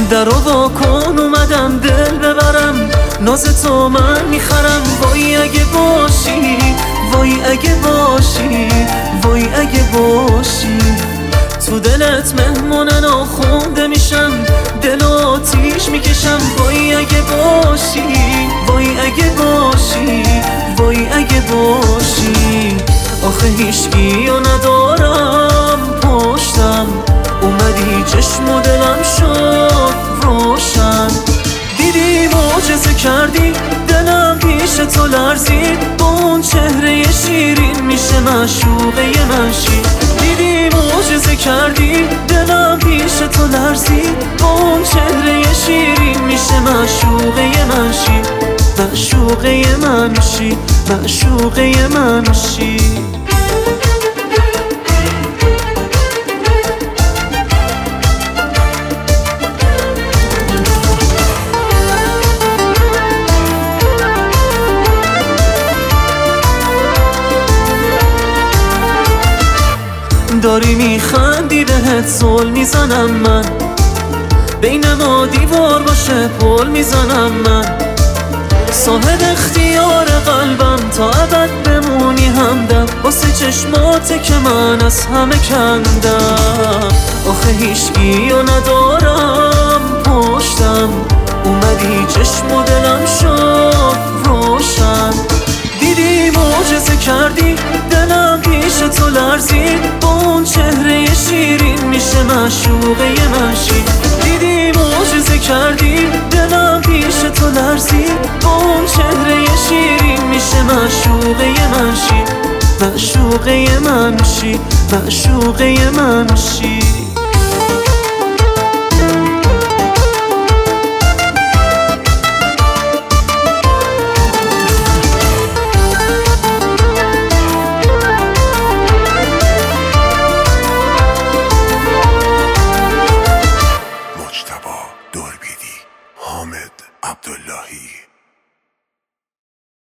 در رو وا کن اومدم دل ببرم، ناز تو من میخرم. وای اگه باشی، وای اگه باشی، وای اگه باشی. تو دلت مهمون ناخونده میشم، دل و آتیش میکشم. وای اگه باشی، وای اگه باشی، وای اگه باشی. آخه هیچگیو ندارم پشتم، اومدی چشم و دلم شد روشن. دیدی معجزه کردی، دلم پیش تو لرزید. با اون چهره شیرین میشه معشوقه من شی. دیدی معجزه کردی، دلم پیش تو لرزید. با اون چهره شیرین میشه معشوقه من شی. معشوقه من شی، معشوقه من شی. داری میخندی بهت زل میزنم من، بین ما دیوار باشه پل میزنم من. صاحب اختیار قلبم تا ابد بمونی همدم، واسه چشماته که من از همه کندم. آخه هیچگیو ندارم پشتم، اومدی چشم و دلم شد روشن. دیدی معجزه کردی، دلم پیش تو لرزید. با اون چهره شیرین میشه معشوقه من شی. دیدی معجزه کردی، دلم پیش تو لرزید. با اون چهره شیرین میشه معشوقه من شی. معشوقه من شی، معشوقه من شی.